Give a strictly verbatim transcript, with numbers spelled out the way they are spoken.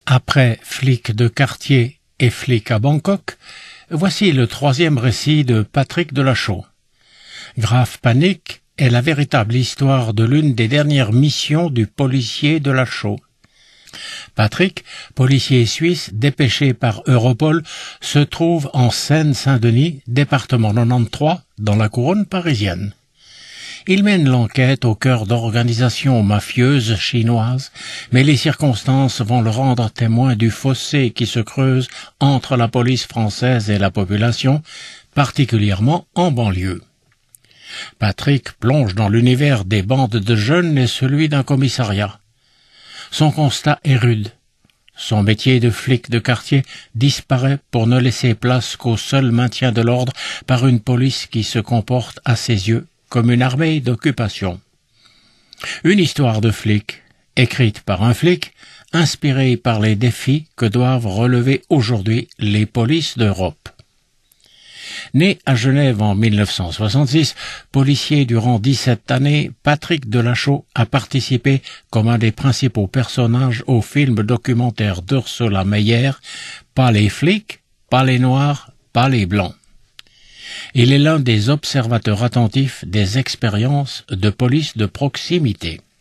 Après Flic de quartier et Flic à Bangkok, voici le troisième récit de Patrick Delachaux. Grave Panique est la véritable histoire de l'une des dernières missions du policier Delachaux. Patrick, policier suisse dépêché par Europol, se trouve en Seine-Saint-Denis, département quatre-vingt-treize, dans la couronne parisienne. Il mène l'enquête au cœur d'organisations mafieuses chinoises, mais les circonstances vont le rendre témoin du fossé qui se creuse entre la police française et la population, particulièrement en banlieue. Patrick plonge dans l'univers des bandes de jeunes et celui d'un commissariat. Son constat est rude. Son métier de flic de quartier disparaît pour ne laisser place qu'au seul maintien de l'ordre par une police qui se comporte à ses yeux comme une armée d'occupation. Une histoire de flic, écrite par un flic, inspirée par les défis que doivent relever aujourd'hui les polices d'Europe. Né à Genève en mille neuf cent soixante-six, policier durant dix-sept années, Patrick Delachaux a participé comme un des principaux personnages au film documentaire d'Ursula Meyer, « Pas les flics, pas les noirs, pas les blancs ». Il est l'un des observateurs attentifs des expériences de police de proximité.